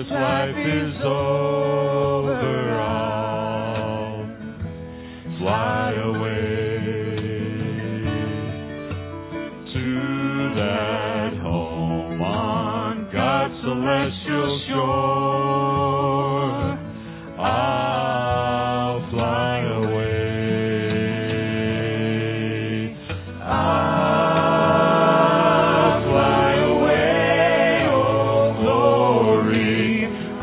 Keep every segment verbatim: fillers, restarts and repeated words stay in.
life is over, I'll fly away to that home on God's celestial shore. I'll fly away. I'll fly away, oh glory.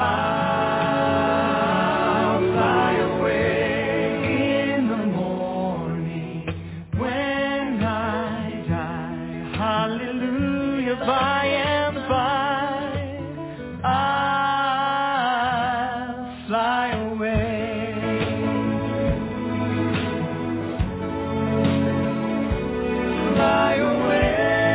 I'll fly away in the morning when I die. Hallelujah, by and by I'll fly away. Fly away.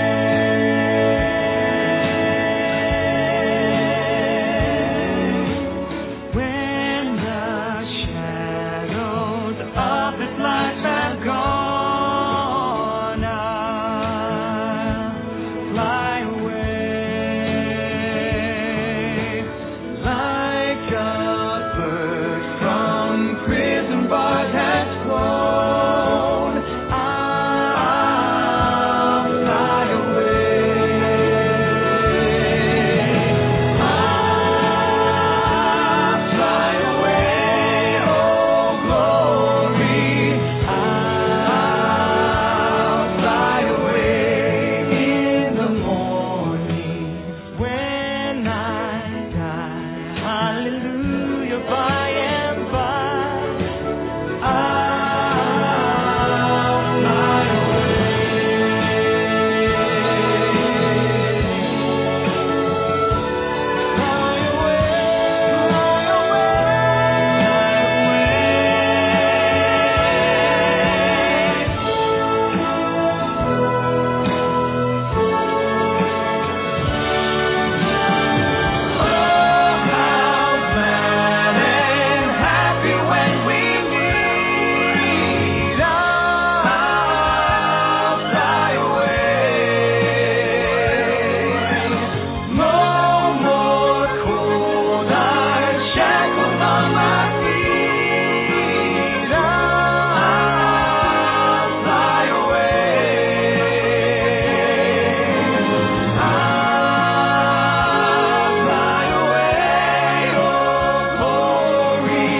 When the shadows of this life have gone, I'll fly away. Like a bird from prison bars has flown, I'll fly away. I'll fly away, oh glory. I'll fly away in the morning when I die. Hallelujah, by and by I'll fly away. Fly away, happy when we meet. I'll fly away. No more cold iron shackles on my feet. I'll fly away. I'll fly away, oh glory.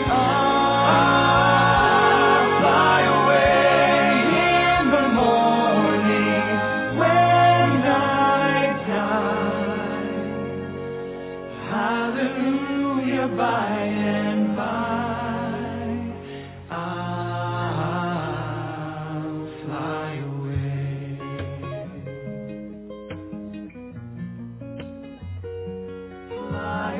I'll fly away in the morning when I die. Hallelujah, by and by I'll fly away. Fly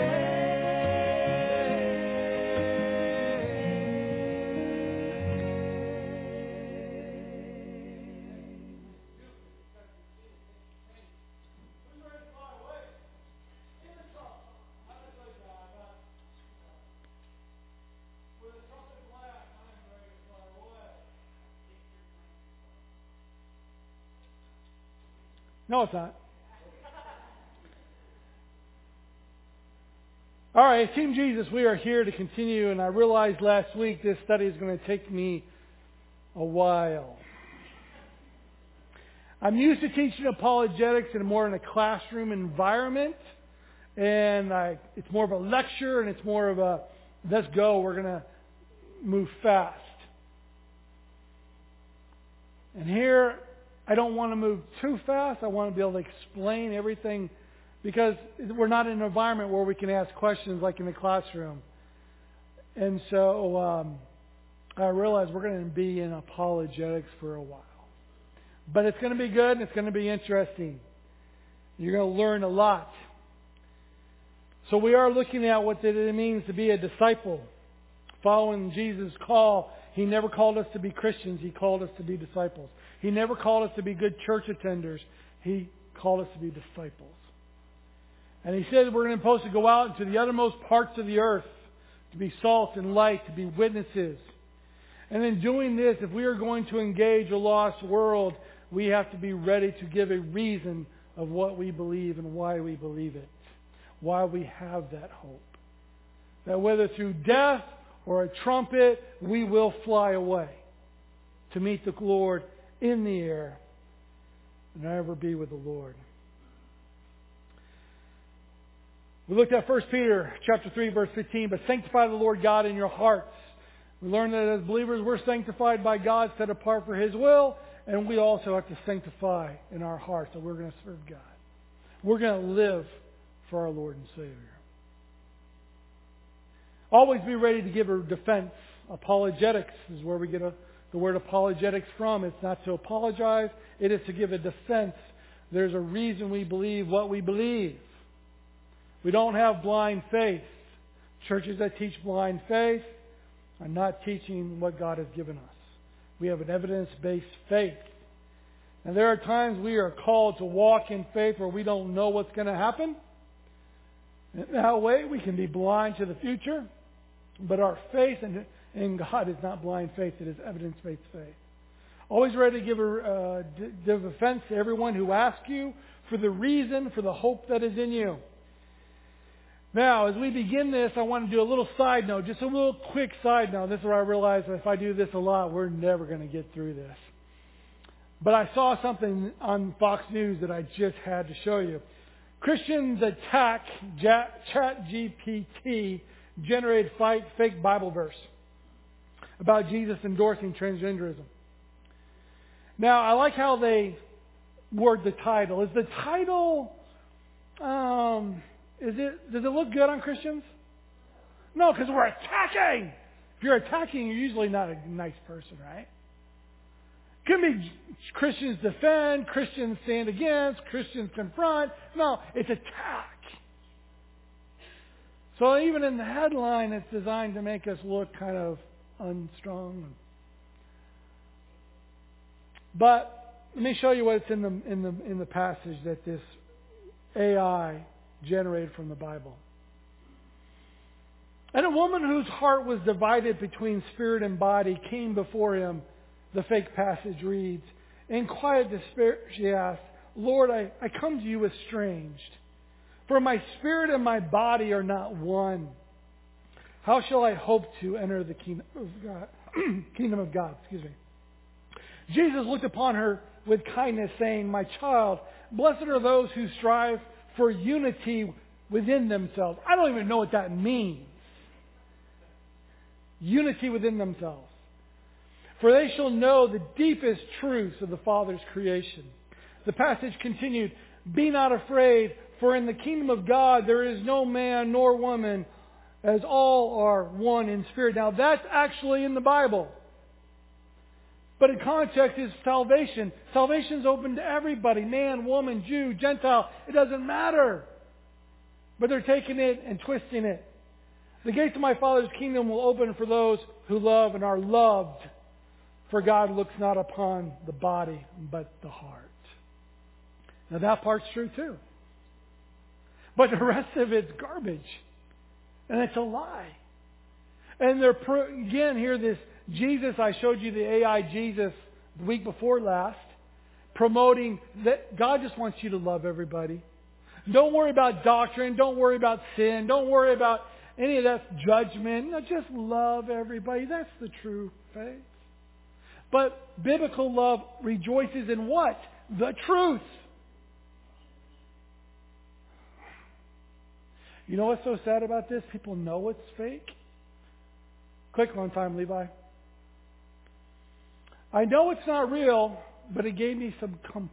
No, it's not. All right, Team Jesus, we are here to continue, and I realized last week this study is going to take me a while. I'm used to teaching apologetics in more in a classroom environment, and I, it's more of a lecture, and it's more of a, let's go, we're going to move fast. And here, I don't want to move too fast. I want to be able to explain everything because we're not in an environment where we can ask questions like in the classroom. And so um, I realize we're going to be in apologetics for a while. But it's going to be good and it's going to be interesting. You're going to learn a lot. So we are looking at what it means to be a disciple. Following Jesus' call, He never called us to be Christians. He called us to be disciples. He never called us to be good church attenders. He called us to be disciples. And He said we're supposed to go out into the uttermost parts of the earth to be salt and light, to be witnesses. And in doing this, if we are going to engage a lost world, we have to be ready to give a reason of what we believe and why we believe it. why we have that hope. That whether through death or a trumpet, we will fly away to meet the Lord in the air and ever be with the Lord. We looked at First Peter chapter three, verse fifteen, but sanctify the Lord God in your hearts. We learned that as believers, we're sanctified by God, set apart for His will, and we also have to sanctify in our hearts that we're going to serve God. We're going to live for our Lord and Savior. Always be ready to give a defense. Apologetics is where we get a, the word apologetics from. It's not to apologize. It is to give a defense. There's a reason we believe what we believe. We don't have blind faith. Churches that teach blind faith are not teaching what God has given us. We have an evidence-based faith. And there are times we are called to walk in faith where we don't know what's going to happen. In that way, we can be blind to the future. But our faith in, in God is not blind faith. It is evidence-based faith. Always ready to give a uh, give offense to everyone who asks you for the reason, for the hope that is in you. Now, as we begin this, I want to do a little side note, just a little quick side note. This is where I realize that if I do this a lot, we're never going to get through this. But I saw something on Fox News that I just had to show you. Christians attack ChatGPT generated fake Bible verse about Jesus endorsing transgenderism. Now, I like how they word the title. Is the title... Um, Is it, does it look good on Christians? No, because we're attacking. If you're attacking, you're usually not a nice person, right? Could be Christians defend, Christians stand against, Christians confront. No, it's attack. So even in the headline, it's designed to make us look kind of unstrong. But let me show you what's in the in the in the passage that this A I generated from the Bible. And a woman whose heart was divided between spirit and body came before him, the fake passage reads. In quiet despair she asked, Lord, I, I come to you estranged, for my spirit and my body are not one. How shall I hope to enter the kingdom of God? kingdom of God, excuse me. Jesus looked upon her with kindness, saying, my child, blessed are those who strive for unity within themselves. I don't even know what that means. Unity within themselves. For they shall know the deepest truths of the Father's creation. The passage continued, be not afraid, for in the kingdom of God there is no man nor woman, as all are one in spirit. Now that's actually in the Bible. But in context is salvation. Salvation is open to everybody. Man, woman, Jew, Gentile. It doesn't matter. But they're taking it and twisting it. The gates of my Father's kingdom will open for those who love and are loved. For God looks not upon the body, but the heart. Now that part's true too. But the rest of it's garbage. And it's a lie. And they're, again, here this Jesus, I showed you the A I Jesus the week before last, promoting that God just wants you to love everybody. Don't worry about doctrine. Don't worry about sin. Don't worry about any of that judgment. No, just love everybody. That's the true faith. But biblical love rejoices in what? The truth. You know what's so sad about this? People know it's fake. Click one time, Levi. I know it's not real, but it gave me some comfort.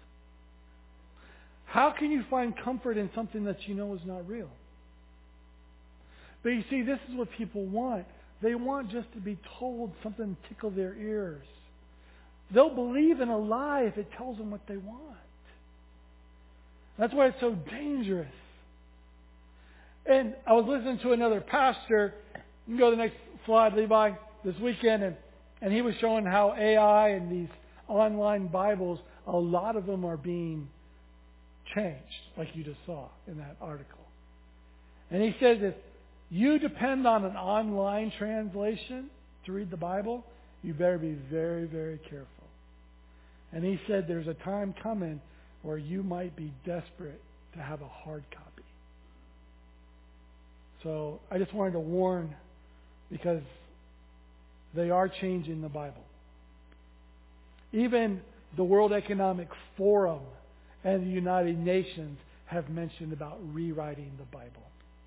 How can you find comfort in something that you know is not real? But you see, this is what people want. They want just to be told something to tickle their ears. They'll believe in a lie if it tells them what they want. That's why it's so dangerous. And I was listening to another pastor. You can go to the next slide, Levi, this weekend, and And he was showing how A I and these online Bibles, a lot of them are being changed, like you just saw in that article. And he says if you depend on an online translation to read the Bible, you better be very, very careful. And he said there's a time coming where you might be desperate to have a hard copy. So I just wanted to warn, because they are changing the Bible. Even the World Economic Forum and the United Nations have mentioned about rewriting the Bible.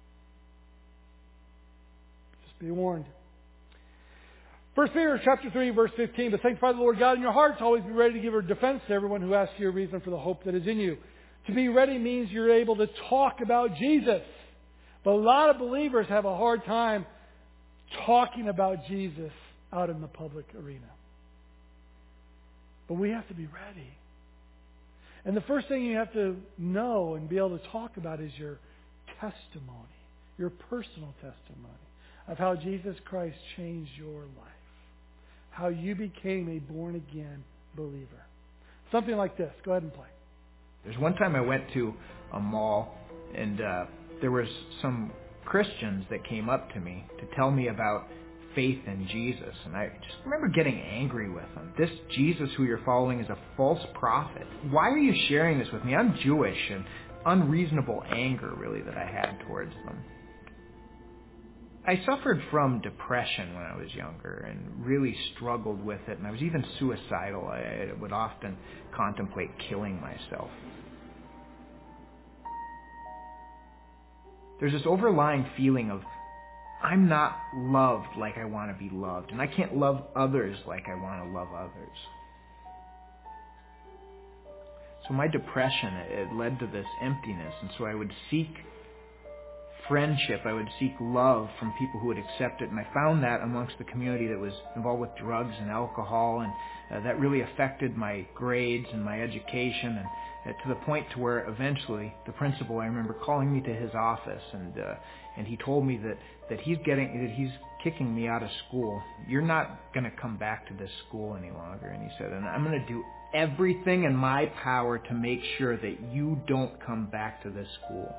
Just be warned. First Peter chapter three, verse fifteen, but sanctify the Lord God in your hearts, always be ready to give a defense to everyone who asks you a reason for the hope that is in you. To be ready means you're able to talk about Jesus. But a lot of believers have a hard time talking about Jesus out in the public arena. But we have to be ready. And the first thing you have to know and be able to talk about is your testimony, your personal testimony of how Jesus Christ changed your life, how you became a born-again believer. Something like this. Go ahead and play. There's one time I went to a mall, and uh, there was some Christians that came up to me to tell me about faith in Jesus. And I just remember getting angry with them. This Jesus who you're following is a false prophet. Why are you sharing this with me? I'm Jewish, and unreasonable anger, really, that I had towards them. I suffered from depression when I was younger and really struggled with it, and I was even suicidal. I would often contemplate killing myself. There's this overlying feeling of, I'm not loved like I want to be loved, and I can't love others like I want to love others. So my depression, it led to this emptiness, and so I would seek friendship, I would seek love from people who would accept it, and I found that amongst the community that was involved with drugs and alcohol, and uh, that really affected my grades and my education, and uh, to the point to where eventually the principal, I remember, calling me to his office, and uh, and he told me that that he's getting that he's kicking me out of school. You're not going to come back to this school any longer, and he said, and I'm going to do everything in my power to make sure that you don't come back to this school.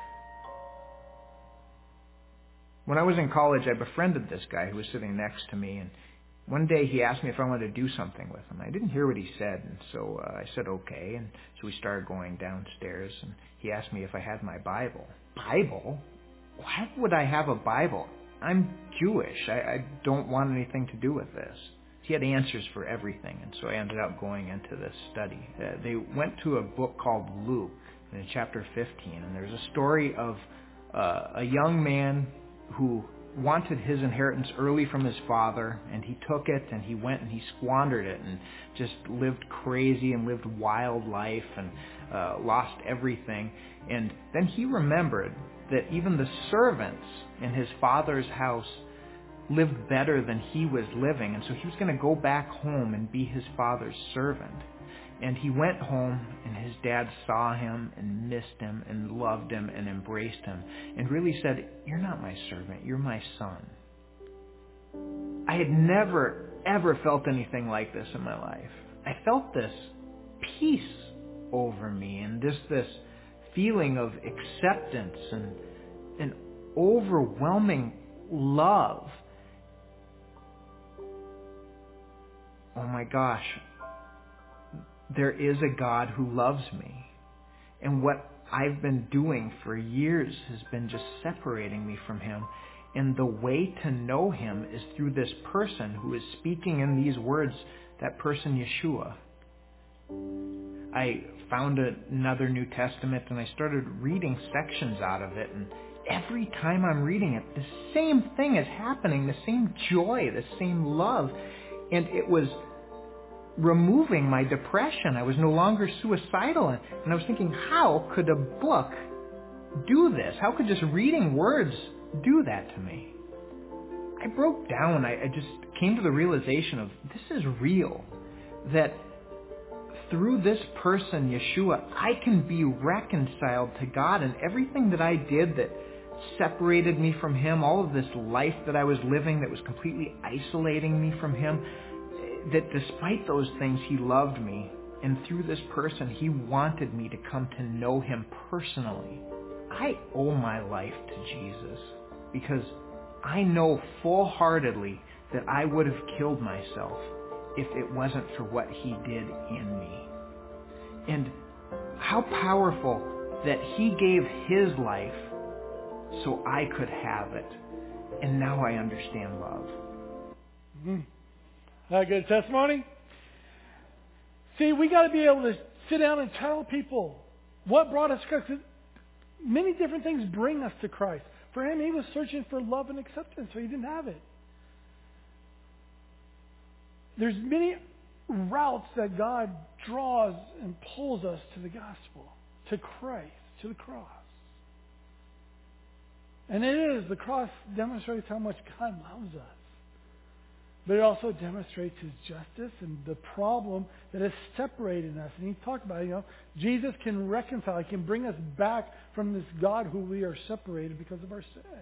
When I was in college, I befriended this guy who was sitting next to me, and one day he asked me if I wanted to do something with him. I didn't hear what he said, and so uh, I said okay, and so we started going downstairs, and he asked me if I had my Bible. Bible? Why would I have a Bible? I'm Jewish. I, I don't want anything to do with this. He had answers for everything, and so I ended up going into this study. Uh, they went to a book called Luke, in chapter fifteen, and there's a story of uh, a young man who wanted his inheritance early from his father, and he took it, and he went and he squandered it, and just lived crazy and lived wild life, and uh, lost everything. And then he remembered that even the servants in his father's house lived better than he was living, and so he was going to go back home and be his father's servant. And he went home, and his dad saw him and missed him and loved him and embraced him and really said, "You're not my servant, you're my son." I had never, ever felt anything like this in my life. I felt this peace over me and this, this feeling of acceptance and an overwhelming love. Oh my gosh. There is a God who loves me. And what I've been doing for years has been just separating me from Him. And the way to know Him is through this person who is speaking in these words, that person Yeshua. I found another New Testament and I started reading sections out of it. And every time I'm reading it, the same thing is happening, the same joy, the same love. And it was removing my depression. I was no longer suicidal. And I was thinking, how could a book do this? How could just reading words do that to me? I broke down. I, I just came to the realization of this is real. That through this person, Yeshua, I can be reconciled to God, and everything that I did that separated me from Him, all of this life that I was living that was completely isolating me from Him, that despite those things, He loved me. And through this person, He wanted me to come to know Him personally. I owe my life to Jesus because I know full-heartedly that I would have killed myself if it wasn't for what He did in me. And how powerful that He gave His life so I could have it. And now I understand love. Mm-hmm. That a good testimony? See, we got to be able to sit down and tell people what brought us to Christ. 'Cause many different things bring us to Christ. For him, he was searching for love and acceptance, so he didn't have it. There's many routes that God draws and pulls us to the gospel, to Christ, to the cross. And it is, the cross demonstrates how much God loves us. But it also demonstrates his justice and the problem that is separating us. And he talked about, you know, Jesus can reconcile. He can bring us back from this God who we are separated because of our sin.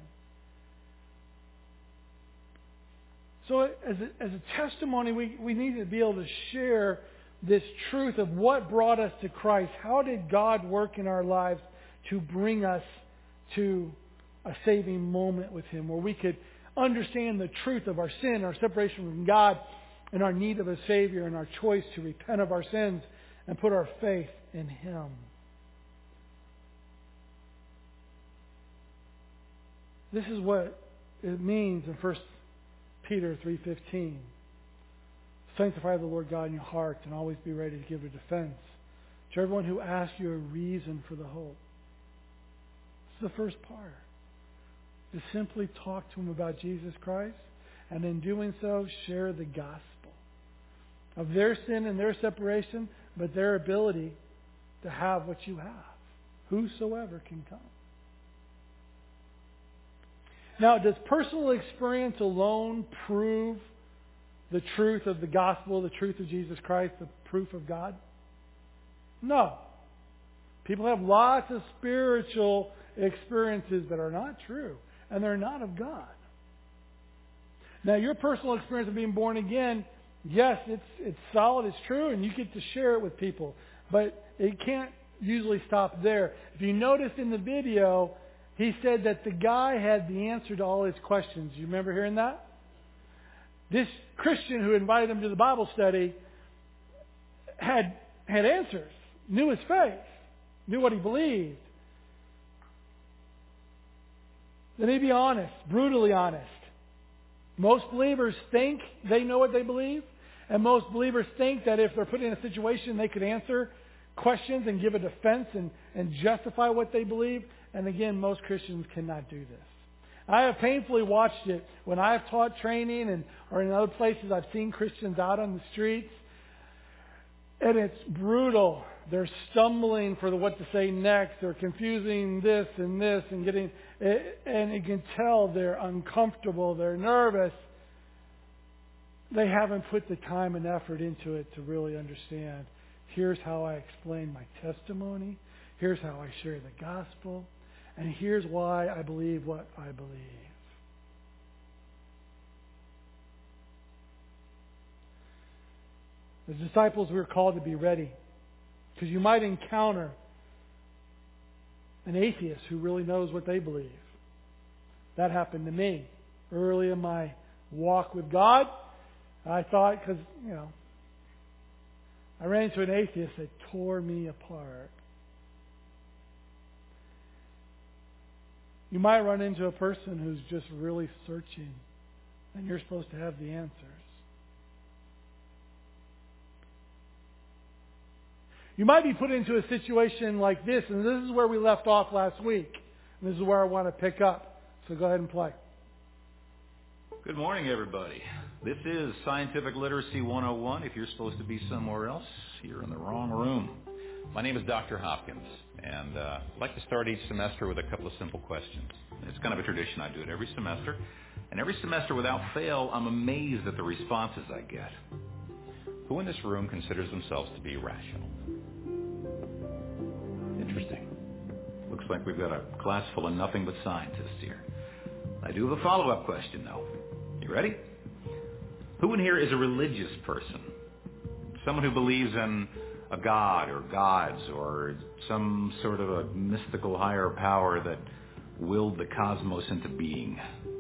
So as a, as a testimony, we, we need to be able to share this truth of what brought us to Christ. How did God work in our lives to bring us to a saving moment with him where we could understand the truth of our sin, our separation from God, and our need of a Savior, and our choice to repent of our sins and put our faith in him. This is what it means in First Peter three fifteen. Sanctify the Lord God in your heart and always be ready to give a defense to everyone who asks you a reason for the hope. This is the first part. To simply talk to them about Jesus Christ, and in doing so, share the gospel of their sin and their separation, but their ability to have what you have. Whosoever can come. Now, does personal experience alone prove the truth of the gospel, the truth of Jesus Christ, the proof of God? No. People have lots of spiritual experiences that are not true. And they're not of God. Now, your personal experience of being born again, yes, it's it's solid, it's true, and you get to share it with people. But it can't usually stop there. If you noticed in the video, he said that the guy had the answer to all his questions. You remember hearing that? This Christian who invited him to the Bible study had had answers, knew his faith, knew what he believed. Let me be honest, brutally honest. Most believers think they know what they believe, and most believers think that if they're put in a situation, they could answer questions and give a defense and, and justify what they believe. And again, most Christians cannot do this. I have painfully watched it when I have taught training and or in other places I've seen Christians out on the streets. And it's brutal. They're stumbling for the, what to say next. They're confusing this and this and getting, and you can tell they're uncomfortable. They're nervous. They haven't put the time and effort into it to really understand. Here's how I explain my testimony. Here's how I share the gospel. And here's why I believe what I believe. As disciples, we are called to be ready. Because you might encounter an atheist who really knows what they believe. That happened to me early in my walk with God. I thought, because, you know, I ran into an atheist that tore me apart. You might run into a person who's just really searching, and you're supposed to have the answers. You might be put into a situation like this, and this is where we left off last week. And this is where I want to pick up. So go ahead and play. Good morning, everybody. This is Scientific Literacy one oh one. If you're supposed to be somewhere else, you're in the wrong room. My name is Doctor Hopkins, and uh, I'd like to start each semester with a couple of simple questions. It's kind of a tradition. I do it every semester. And every semester, without fail, I'm amazed at the responses I get. Who in this room considers themselves to be rational? Interesting. Looks like we've got a class full of nothing but scientists here. I do have a follow-up question, though. You ready? Who in here is a religious person? Someone who believes in a god or gods or some sort of a mystical higher power that willed the cosmos into being.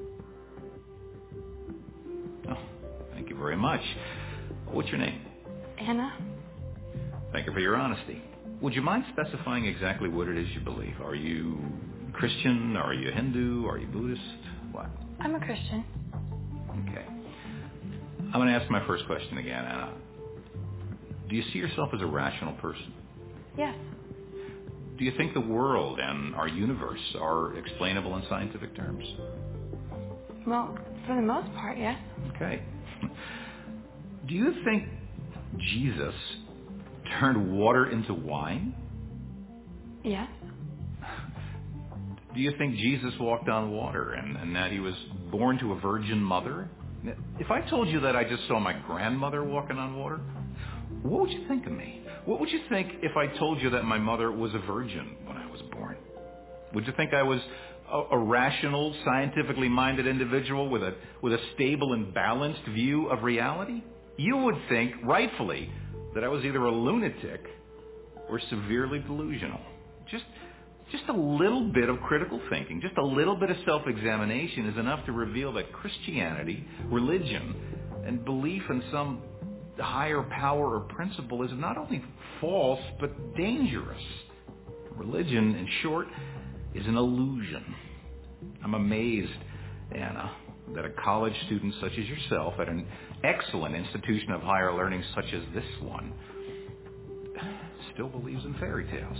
Oh, thank you very much. What's your name? Anna. Thank you for your honesty. Would you mind specifying exactly what it is you believe? Are you Christian? Are you Hindu? Are you Buddhist? What? I'm a Christian. Okay. I'm going to ask my first question again, Anna. Do you see yourself as a rational person? Yes. Do you think the world and our universe are explainable in scientific terms? Well, for the most part, yes. Okay. Do you think Jesus turned water into wine? Yes. Do you think Jesus walked on water and, and that he was born to a virgin mother? If I told you that I just saw my grandmother walking on water, what would you think of me? What would you think if I told you that my mother was a virgin when I was born? Would you think I was a, a rational, scientifically minded individual with a with a stable and balanced view of reality? You would think, rightfully, that I was either a lunatic or severely delusional. Just just a little bit of critical thinking, just a little bit of self-examination is enough to reveal that Christianity, religion, and belief in some higher power or principle is not only false, but dangerous. Religion, in short, is an illusion. I'm amazed, Anna, that a college student such as yourself at an excellent institution of higher learning such as this one still believes in fairy tales.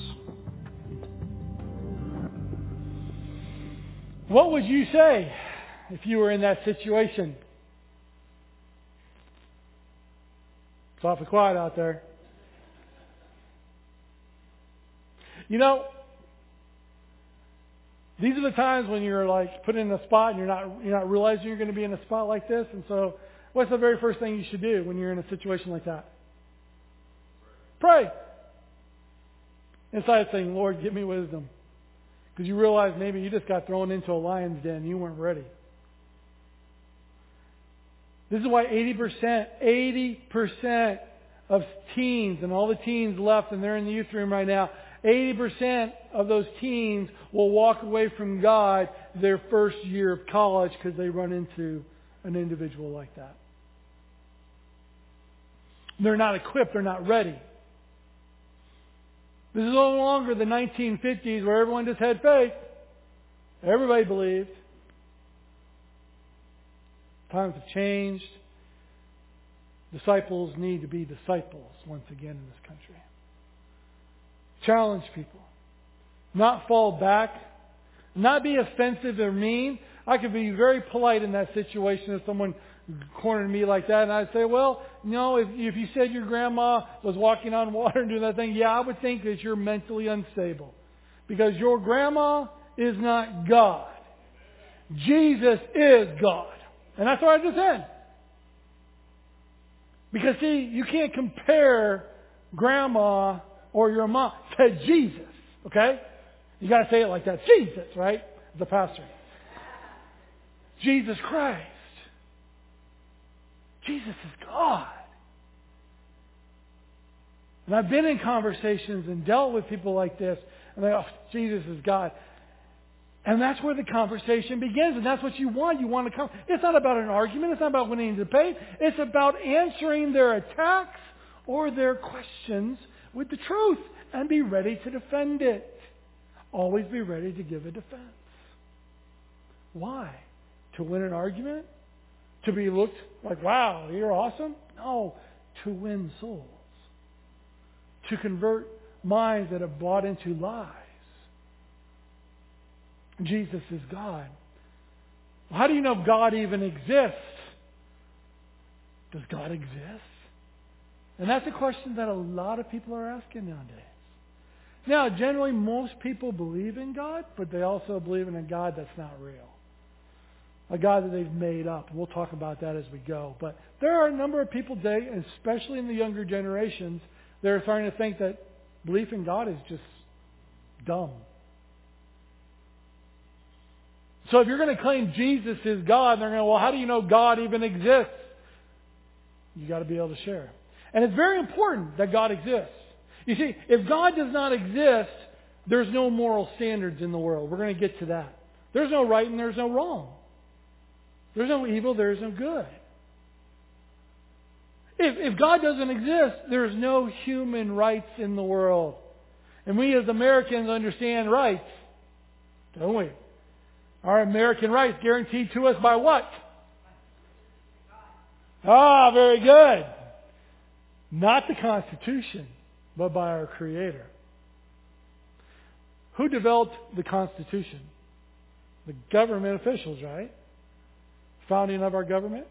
What would you say if you were in that situation? It's awfully quiet out there. You know, these are the times when you're like put in a spot and you're not you're not realizing you're going to be in a spot like this. And so, what's the very first thing you should do when you're in a situation like that? Pray. Inside saying, Lord, give me wisdom. Because you realize maybe you just got thrown into a lion's den and you weren't ready. This is why eighty percent, eighty percent of teens, and all the teens left and they're in the youth room right now, eighty percent of those teens will walk away from God their first year of college because they run into an individual like that. They're not equipped. They're not ready. This is no longer the nineteen fifties where everyone just had faith. Everybody believed. Times have changed. Disciples need to be disciples once again in this country. Challenge people. Not fall back. Not be offensive or mean. I could be very polite in that situation if someone cornered me like that, and I'd say, well, no, if, if you said your grandma was walking on water and doing that thing, yeah, I would think that you're mentally unstable. Because your grandma is not God. Jesus is God. And that's what I just said. Because see, you can't compare grandma or your mom to Jesus. Okay? You got to say it like that. Jesus, right? The pastor. Jesus Christ. Jesus is God. And I've been in conversations and dealt with people like this, and they go, oh, Jesus is God. And that's where the conversation begins, and that's what you want. You want to come. It's not about an argument. It's not about winning the debate. It's about answering their attacks or their questions with the truth and be ready to defend it. Always be ready to give a defense. Why? To win an argument? To be looked like, wow, you're awesome? No, to win souls. To convert minds that have bought into lies. Jesus is God. How do you know God even exists? Does God exist? And that's a question that a lot of people are asking nowadays. Now, generally, most people believe in God, but they also believe in a God that's not real. A God that they've made up. We'll talk about that as we go. But there are a number of people today, especially in the younger generations, that are starting to think that belief in God is just dumb. So if you're going to claim Jesus is God, they're going to, well, how do you know God even exists? You've got to be able to share. And it's very important that God exists. You see, if God does not exist, there's no moral standards in the world. We're going to get to that. There's no right and there's no wrong. There's no evil, there's no good. If, if God doesn't exist, there's no human rights in the world. And we as Americans understand rights, don't we? Our American rights guaranteed to us by what? Ah, very good. Not the Constitution, but by our Creator. Who developed the Constitution? The government officials, right? Founding of our government.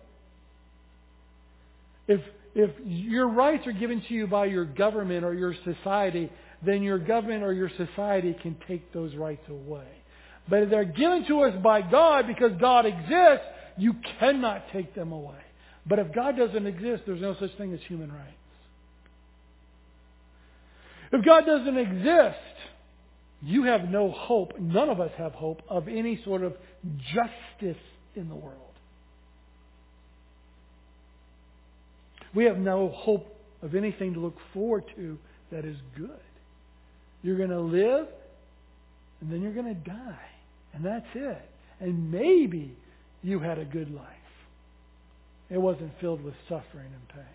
If if your rights are given to you by your government or your society, then your government or your society can take those rights away. But if they're given to us by God because God exists, you cannot take them away. But if God doesn't exist, there's no such thing as human rights. If God doesn't exist, you have no hope, none of us have hope of any sort of justice in the world. We have no hope of anything to look forward to that is good. You're going to live, and then you're going to die. And that's it. And maybe you had a good life. It wasn't filled with suffering and pain.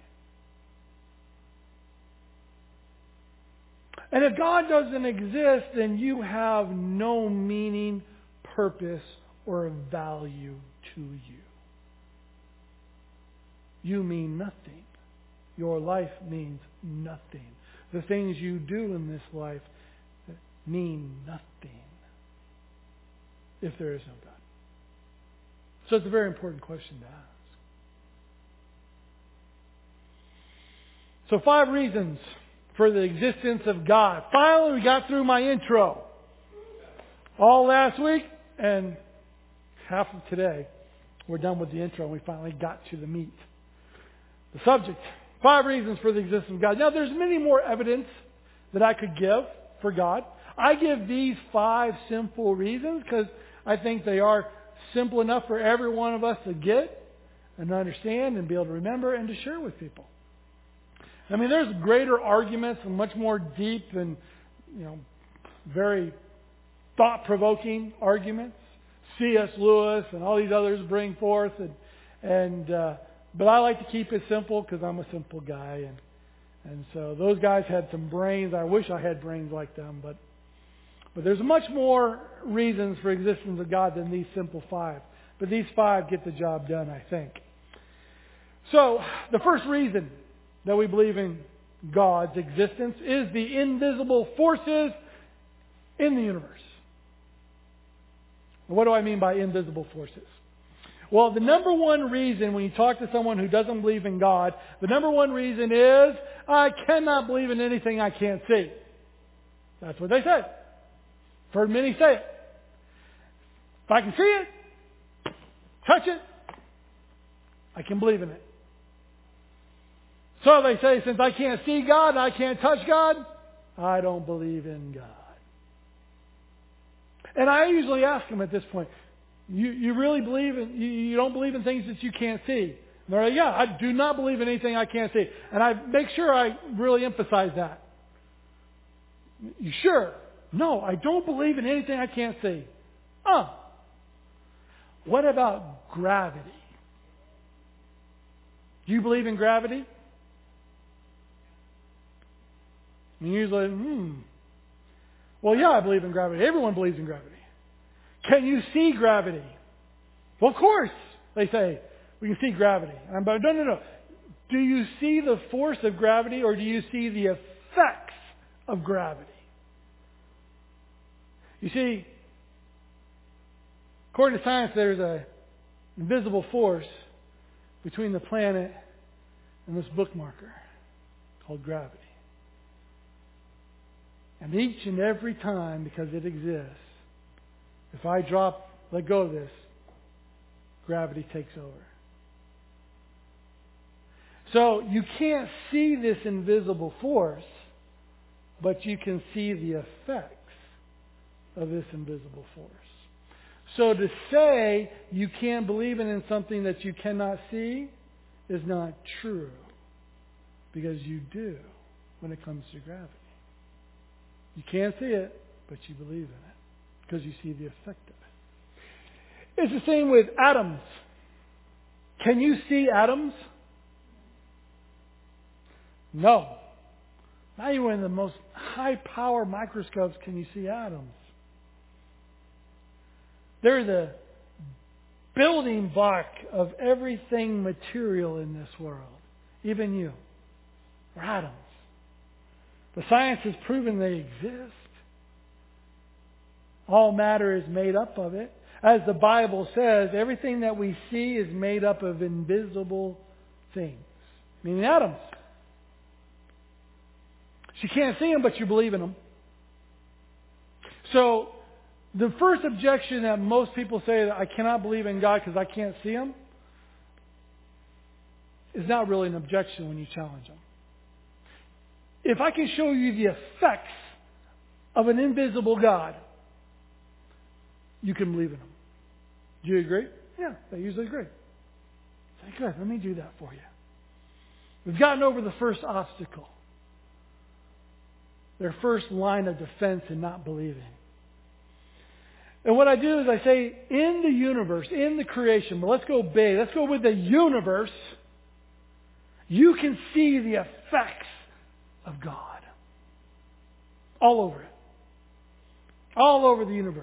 And if God doesn't exist, then you have no meaning, purpose, or value to you. You mean nothing. Your life means nothing. The things you do in this life mean nothing if there is no God. So it's a very important question to ask. So five reasons for the existence of God. Finally, we got through my intro. All last week and half of today, we're done with the intro and we finally got to the meat. The subject. Five reasons for the existence of God. Now, there's many more evidence that I could give for God. I give these five simple reasons because I think they are simple enough for every one of us to get and understand and be able to remember and to share with people. I mean, there's greater arguments and much more deep and, you know, very thought-provoking arguments. C S Lewis and all these others bring forth. And, and uh, but I like to keep it simple because I'm a simple guy. And, and so those guys had some brains. I wish I had brains like them. But, but there's much more reasons for existence of God than these simple five. But these five get the job done, I think. So the first reason that we believe in God's existence is the invisible forces in the universe. What do I mean by invisible forces? Well, the number one reason when you talk to someone who doesn't believe in God, the number one reason is, I cannot believe in anything I can't see. That's what they say. I've heard many say it. If I can see it, touch it, I can believe in it. So they say, since I can't see God and I can't touch God, I don't believe in God. And I usually ask them at this point, you, you really believe in, you, you don't believe in things that you can't see? And they're like, yeah, I do not believe in anything I can't see. And I make sure I really emphasize that. You sure? No, I don't believe in anything I can't see. Oh. What about gravity? Do you believe in gravity? And usually, hmm. Well, yeah, I believe in gravity. Everyone believes in gravity. Can you see gravity? Well, of course, they say, we can see gravity. I'm like, no, no, no. Do you see the force of gravity or do you see the effects of gravity? You see, according to science, there's an invisible force between the planet and this bookmarker called gravity. And each and every time, because it exists, if I drop, let go of this, gravity takes over. So you can't see this invisible force, but you can see the effects of this invisible force. So to say you can't believe in something that you cannot see is not true, because you do when it comes to gravity. You can't see it, but you believe in it because you see the effect of it. It's the same with atoms. Can you see atoms? No. Not even in the most high-power microscopes can you see atoms. They're the building block of everything material in this world. Even you. We're atoms. But science has proven they exist. All matter is made up of it. As the Bible says, everything that we see is made up of invisible things. Meaning atoms. So you can't see them, but you believe in them. So, the first objection that most people say that I cannot believe in God because I can't see Him is not really an objection when you challenge them. If I can show you the effects of an invisible God, you can believe in Him. Do you agree? Yeah, they usually agree. Say, good, let me do that for you. We've gotten over the first obstacle. Their first line of defense in not believing. And what I do is I say, in the universe, in the creation, but let's go big, let's go with the universe, you can see the effects of God. All over it. All over the universe.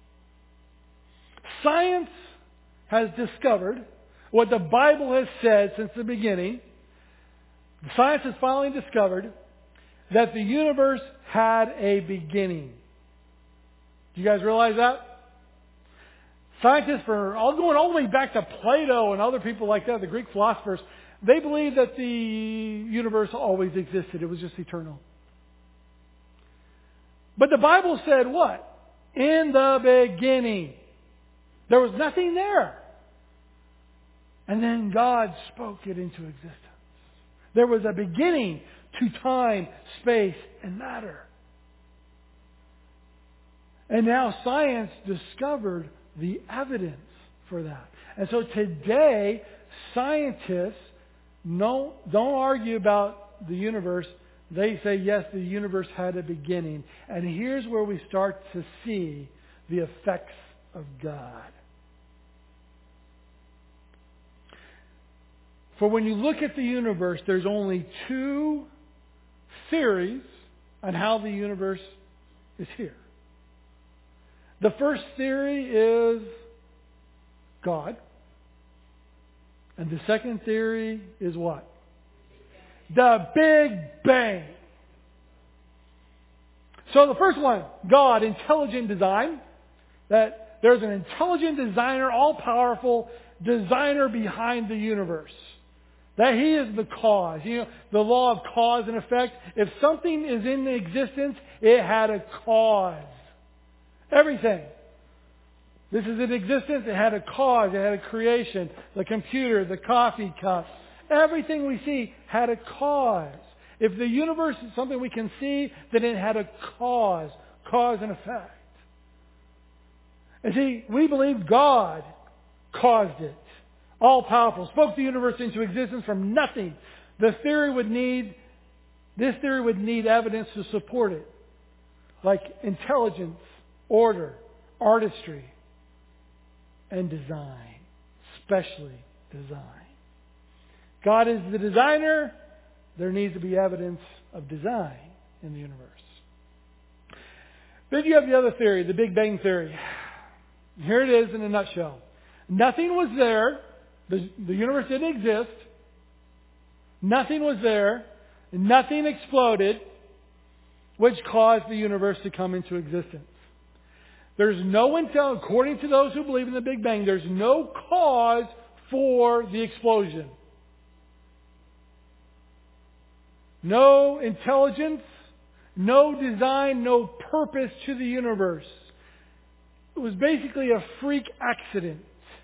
Science has discovered what the Bible has said since the beginning. Science has finally discovered that the universe had a beginning. Do you guys realize that? Scientists, for all going all the way back to Plato and other people like that, the Greek philosophers, they believed that the universe always existed. It was just eternal. But the Bible said what? In the beginning. There was nothing there. And then God spoke it into existence. There was a beginning to time, space, and matter. And now science discovered the evidence for that. And so today, scientists don't, don't argue about the universe. They say, yes, the universe had a beginning. And here's where we start to see the effects of God. For when you look at the universe, there's only two theories on how the universe is here. The first theory is God. And the second theory is what? The Big Bang. So the first one, God, intelligent design. That there's an intelligent designer, all-powerful designer behind the universe. That He is the cause. You know, the law of cause and effect. If something is in existence, it had a cause. Everything. This is in existence. It had a cause. It had a creation. The computer, the coffee cup. Everything we see had a cause. If the universe is something we can see, then it had a cause. Cause and effect. And see, we believe God caused it. All powerful. Spoke the universe into existence from nothing. The theory would need, this theory would need evidence to support it. Like intelligence, order, artistry, and design. Especially design. God is the designer. There needs to be evidence of design in the universe. Then you have the other theory, the Big Bang Theory. Here it is in a nutshell. Nothing was there. The, the universe didn't exist. Nothing was there. Nothing exploded, which caused the universe to come into existence. There's no intel, according to those who believe in the Big Bang, there's no cause for the explosion. No intelligence, no design, no purpose to the universe. It was basically a freak accident.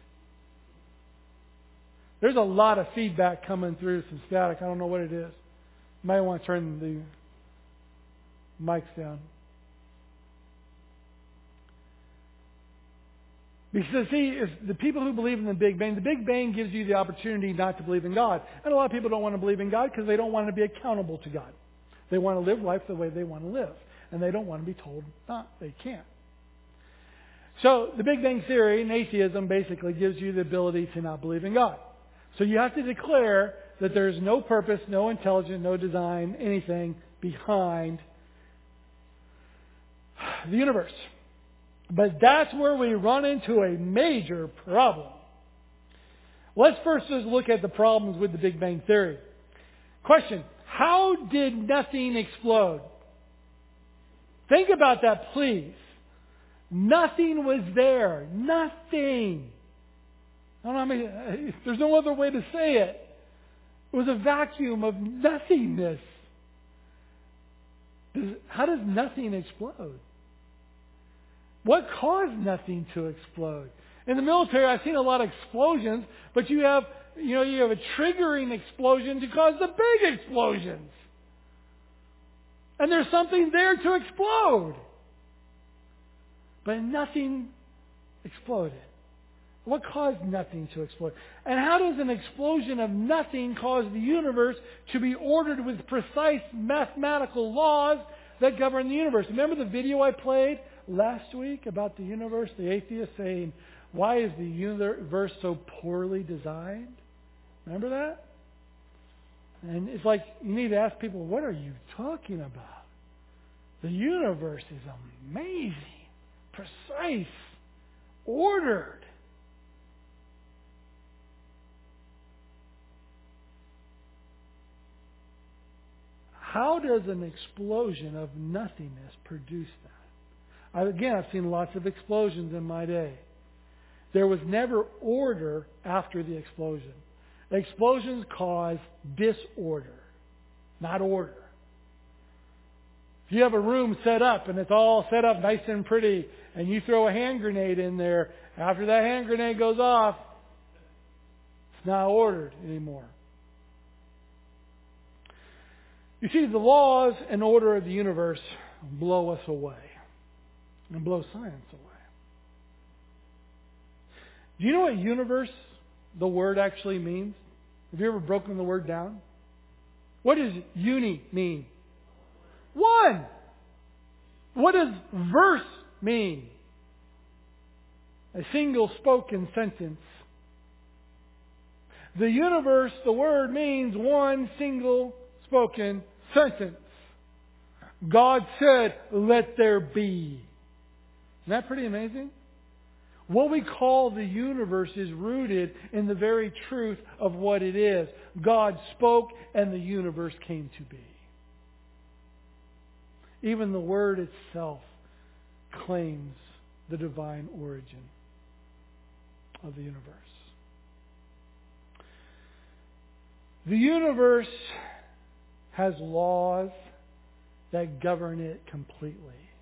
There's a lot of feedback coming through, some static. I don't know what it is. You might want to turn the mics down. Because, see, if the people who believe in the Big Bang, the Big Bang gives you the opportunity not to believe in God. And a lot of people don't want to believe in God because they don't want to be accountable to God. They want to live life the way they want to live. And they don't want to be told not, they can't. So, the Big Bang Theory and atheism basically gives you the ability to not believe in God. So you have to declare that there is no purpose, no intelligence, no design, anything behind the universe. But that's where we run into a major problem. Let's first just look at the problems with the Big Bang Theory. Question, how did nothing explode? Think about that, please. Nothing was there. Nothing. I don't know how many, there's no other way to say it. It was a vacuum of nothingness. Does, how does nothing explode? What caused nothing to explode? In the military, I've seen a lot of explosions, but you have, you know, you have a triggering explosion to cause the big explosions. And there's something there to explode. But nothing exploded. What caused nothing to explode? And how does an explosion of nothing cause the universe to be ordered with precise mathematical laws that govern the universe? Remember the video I played last week about the universe? The atheist saying, why is the universe so poorly designed? Remember that? And it's like you need to ask people, what are you talking about? The universe is amazing, precise, ordered. How does an explosion of nothingness produce that? I, again, I've seen lots of explosions in my day. There was never order after the explosion. Explosions cause disorder, not order. If you have a room set up and it's all set up nice and pretty and you throw a hand grenade in there, after that hand grenade goes off, it's not ordered anymore. You see, the laws and order of the universe blow us away and blow science away. Do you know what universe, the word actually means? Have you ever broken the word down? What does uni mean? One. What does verse mean? A single spoken sentence. The universe, the word means one single spoken sentence. God said, let there be. Isn't that pretty amazing? What we call the universe is rooted in the very truth of what it is. God spoke and the universe came to be. Even the word itself claims the divine origin of the universe. The universe has laws that govern it completely.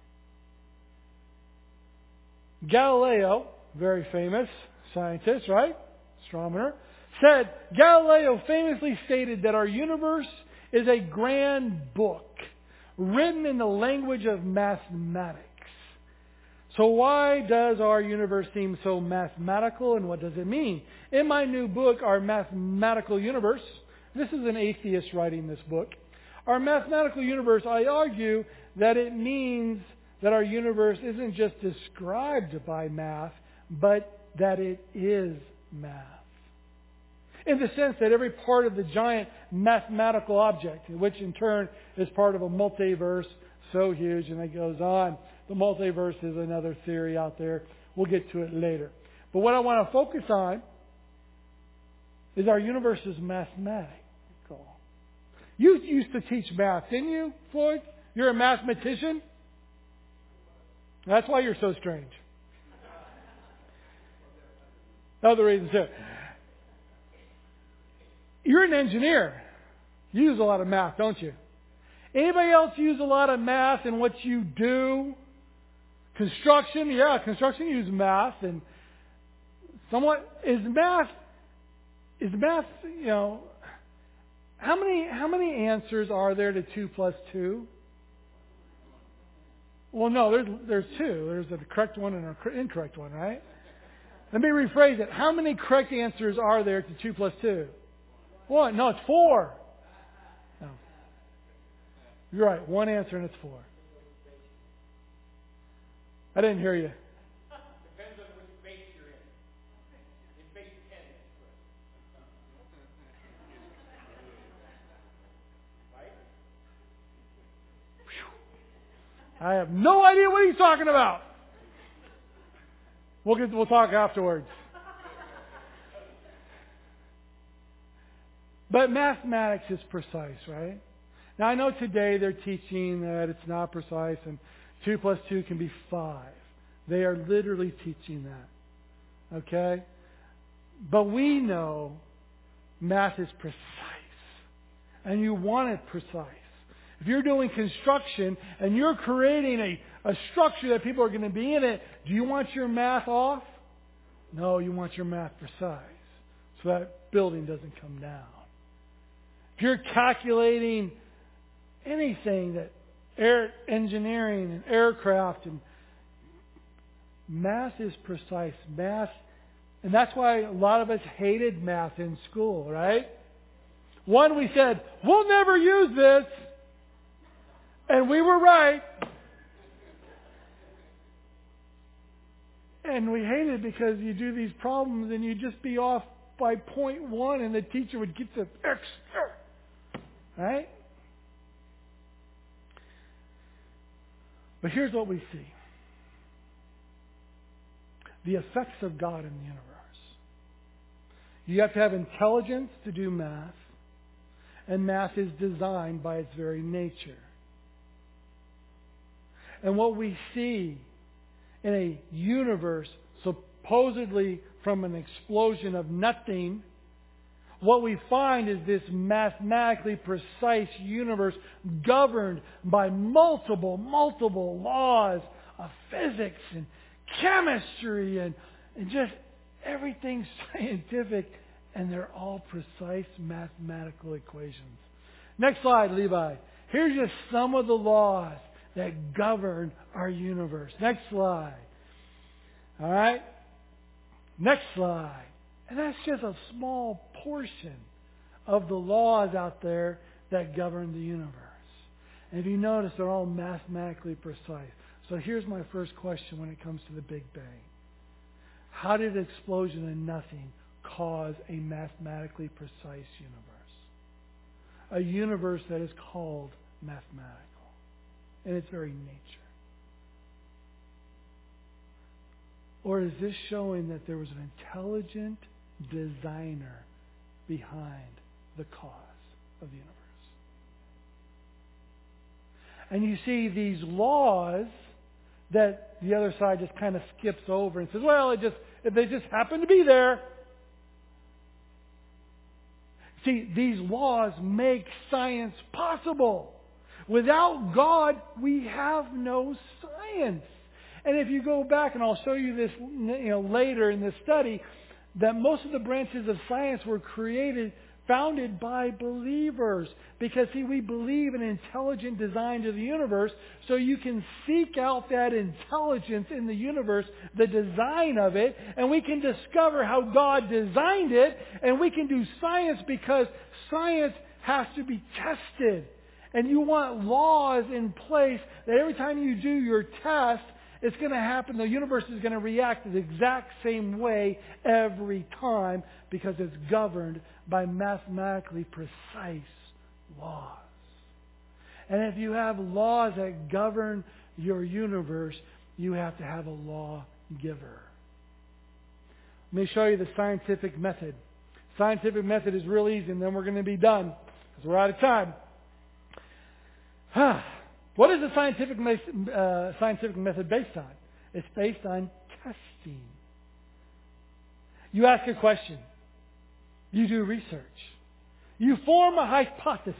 Galileo, very famous scientist, right? Astronomer, said, Galileo famously stated that our universe is a grand book written in the language of mathematics. So why does our universe seem so mathematical, and what does it mean? In my new book, Our Mathematical Universe, this is an atheist writing this book. Our mathematical universe, I argue that it means that our universe isn't just described by math, but that it is math. In the sense that every part of the giant mathematical object, which in turn is part of a multiverse so huge, and it goes on. The multiverse is another theory out there. We'll get to it later. But what I want to focus on is our universe is mathematical. You used to teach math, didn't you, Floyd? You're a mathematician? That's why you're so strange. Other reasons too. You're an engineer. You use a lot of math, don't you? Anybody else use a lot of math in what you do? Construction, yeah, construction uses math, and somewhat is math. Is math, you know, how many how many answers are there to two plus two? Well, no, there's there's two. There's a correct one and an incorrect one, right? Let me rephrase it. How many correct answers are there to two plus two? One. No, it's four. No. You're right. One answer and it's four. I didn't hear you. Depends on which base you're in. In base ten, that's correct. Right? have no idea what he's talking about. We'll get, we'll talk afterwards. But mathematics is precise, right? Now I know today they're teaching that it's not precise and two plus two can be five. They are literally teaching that. Okay? But we know math is precise. And you want it precise. If you're doing construction and you're creating a, a structure that people are going to be in it, do you want your math off? No, you want your math precise. So that building doesn't come down. If you're calculating anything that air engineering and aircraft and math is precise. Math, and that's why a lot of us hated math in school, right? One, we said, we'll never use this. And we were right. And we hated it because you do these problems and you'd just be off by point one and the teacher would get the X. Right? But here's what we see. The effects of God in the universe. You have to have intelligence to do math. And math is designed by its very nature. And what we see in a universe supposedly from an explosion of nothing, what we find is this mathematically precise universe governed by multiple, multiple laws of physics and chemistry and, and just everything scientific, and they're all precise mathematical equations. Next slide, Levi. Here's just some of the laws that govern our universe. Next slide. All right? Next slide. And that's just a small portion of the laws out there that govern the universe. And if you notice, they're all mathematically precise. So here's my first question when it comes to the Big Bang. How did an explosion in nothing cause a mathematically precise universe? A universe that is called mathematical in its very nature. Or is this showing that there was an intelligent designer behind the cause of the universe? And you see these laws that the other side just kind of skips over and says, well, it just they just happen to be there. See, these laws make science possible. Without God, we have no science. And if you go back, and I'll show you this you know, later in this study, that most of the branches of science were created, founded by believers. Because, see, we believe in intelligent design to the universe, so you can seek out that intelligence in the universe, the design of it, and we can discover how God designed it, and we can do science because science has to be tested. And you want laws in place that every time you do your test, it's going to happen. The universe is going to react the exact same way every time because it's governed by mathematically precise laws. And if you have laws that govern your universe, you have to have a lawgiver. Let me show you the scientific method. Scientific method is real easy, and then we're going to be done because we're out of time. What is the scientific, uh, scientific method based on? It's based on testing. You ask a question. You do research. You form a hypothesis.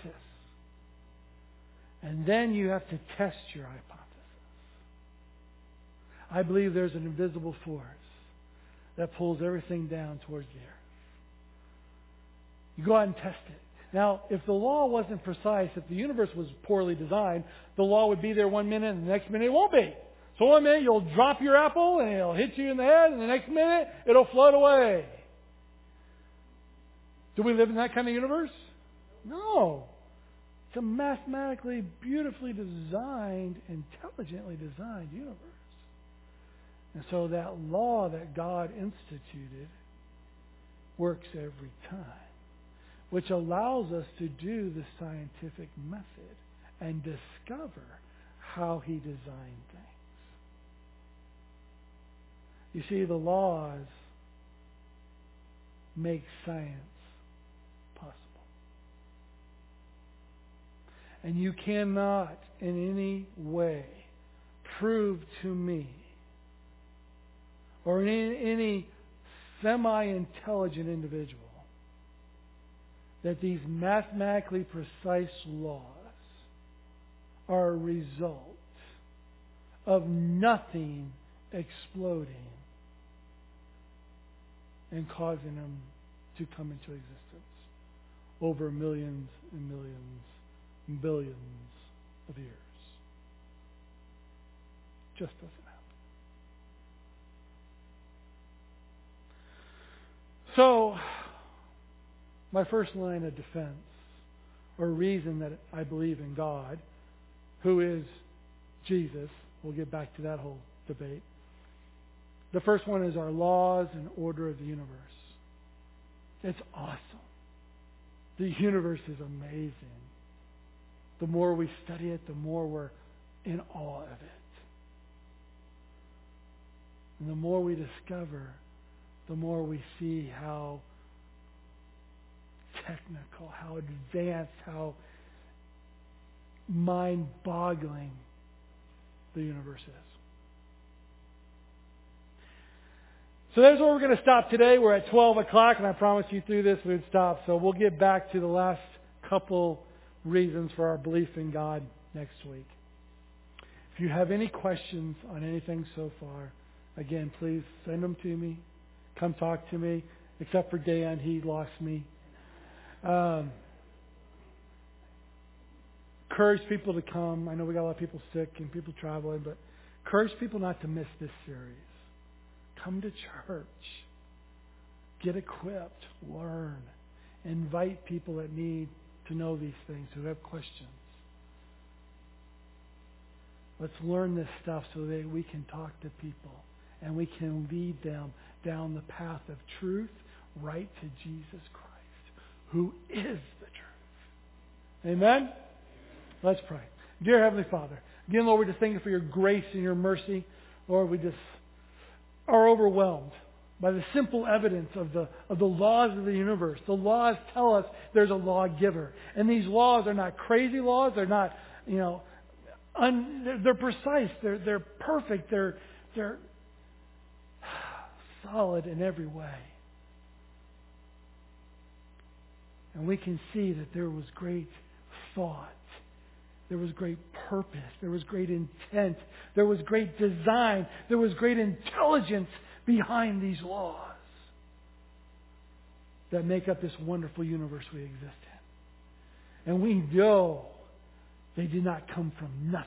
And then you have to test your hypothesis. I believe there's an invisible force that pulls everything down towards the earth. You go out and test it. Now, if the law wasn't precise, if the universe was poorly designed, the law would be there one minute and the next minute it won't be. So one minute you'll drop your apple and it'll hit you in the head, and the next minute it'll float away. Do we live in that kind of universe? No. It's a mathematically, beautifully designed, intelligently designed universe. And so that law that God instituted works every time, which allows us to do the scientific method and discover how He designed things. You see, the laws make science possible. And you cannot in any way prove to me or in any semi-intelligent individual that these mathematically precise laws are a result of nothing exploding and causing them to come into existence over millions and millions and billions of years. Just doesn't happen. So, my first line of defense, or reason that I believe in God, who is Jesus, we'll get back to that whole debate. The first one is our laws and order of the universe. It's awesome. The universe is amazing. The more we study it, the more we're in awe of it. And the more we discover, the more we see how technical, how advanced, how mind-boggling the universe is. So there's where we're going to stop today. We're at twelve o'clock, and I promised you through this we would stop. So we'll get back to the last couple reasons for our belief in God next week. If you have any questions on anything so far, again, please send them to me. Come talk to me. Except for Dan, he lost me. Um, encourage people to come. I know we got a lot of people sick and people traveling, but encourage people not to miss this series. Come to church. Get equipped. Learn. Invite people that need to know these things, who have questions. Let's learn this stuff so that we can talk to people and we can lead them down the path of truth right to Jesus Christ, who is the truth. Amen? Let's pray. Dear Heavenly Father, again, Lord, we just thank you for your grace and your mercy. Lord, we just are overwhelmed by the simple evidence of the of the laws of the universe. The laws tell us there's a lawgiver. And these laws are not crazy laws. They're not, you know, un, they're, they're precise. They're they're perfect. They're they're solid in every way. And we can see that there was great thought. There was great purpose. There was great intent. There was great design. There was great intelligence behind these laws that make up this wonderful universe we exist in. And we know they did not come from nothing.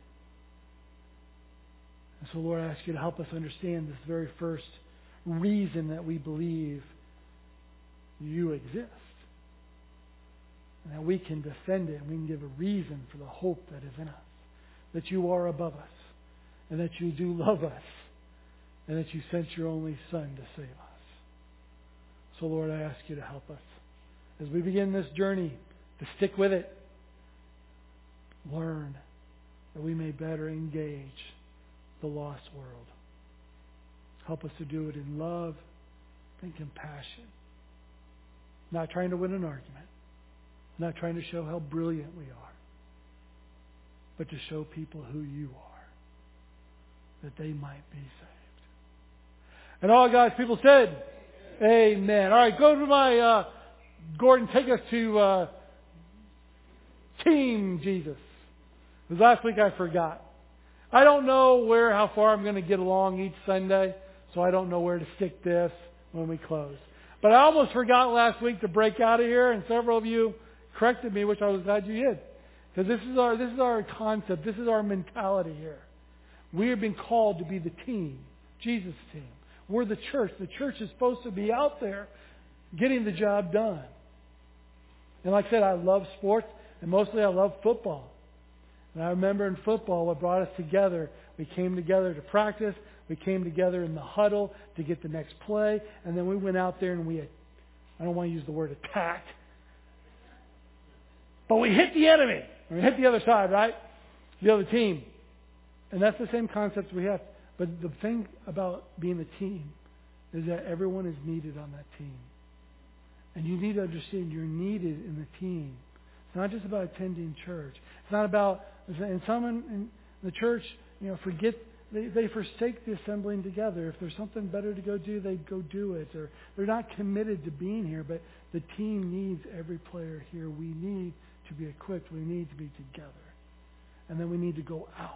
And so, Lord, I ask you to help us understand this very first reason that we believe you exist. And that we can defend it and we can give a reason for the hope that is in us. That you are above us. And that you do love us. And that you sent your only Son to save us. So, Lord, I ask you to help us. As we begin this journey, to stick with it. Learn that we may better engage the lost world. Help us to do it in love and compassion. Not trying to win an argument. Not trying to show how brilliant we are, but to show people who you are, that they might be saved. And all God's people said, Amen. All right, go to my, uh, Gordon, take us to uh, Team Jesus. Because last week I forgot. I don't know where, how far I'm going to get along each Sunday, so I don't know where to stick this when we close. But I almost forgot last week to break out of here, and several of you corrected me, which I was glad you did. Because this is our this is our concept. This is our mentality here. We have been called to be the team, Jesus' team. We're the church. The church is supposed to be out there getting the job done. And like I said, I love sports, and mostly I love football. And I remember in football what brought us together, we came together to practice, we came together in the huddle to get the next play, and then we went out there and we, had, I don't want to use the word attacked, but we hit the enemy. We hit the other side, right? The other team. And that's the same concept we have. But the thing about being a team is that everyone is needed on that team. And you need to understand you're needed in the team. It's not just about attending church. It's not about, and someone in the church, you know, forget, they, they forsake the assembling together. If there's something better to go do, they go do it. Or they're not committed to being here, but the team needs every player here. We need to be equipped. We need to be together. And then we need to go out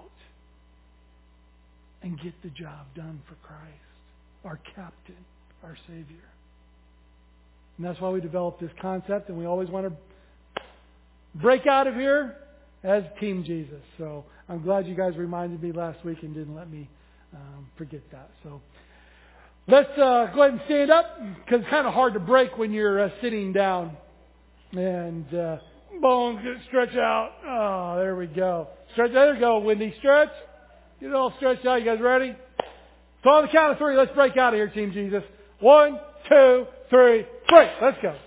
and get the job done for Christ, our captain, our Savior. And that's why we developed this concept, and we always want to break out of here as Team Jesus. So I'm glad you guys reminded me last week and didn't let me um, forget that. So let's uh, go ahead and stand up, because it's kind of hard to break when you're uh, sitting down. And uh, bones get stretch out. Oh, there we go. Stretch. There we go, Wendy. Stretch. Get it all stretched out. You guys ready? So on the count of three, let's break out of here, Team Jesus. One, two, three, break. Let's go.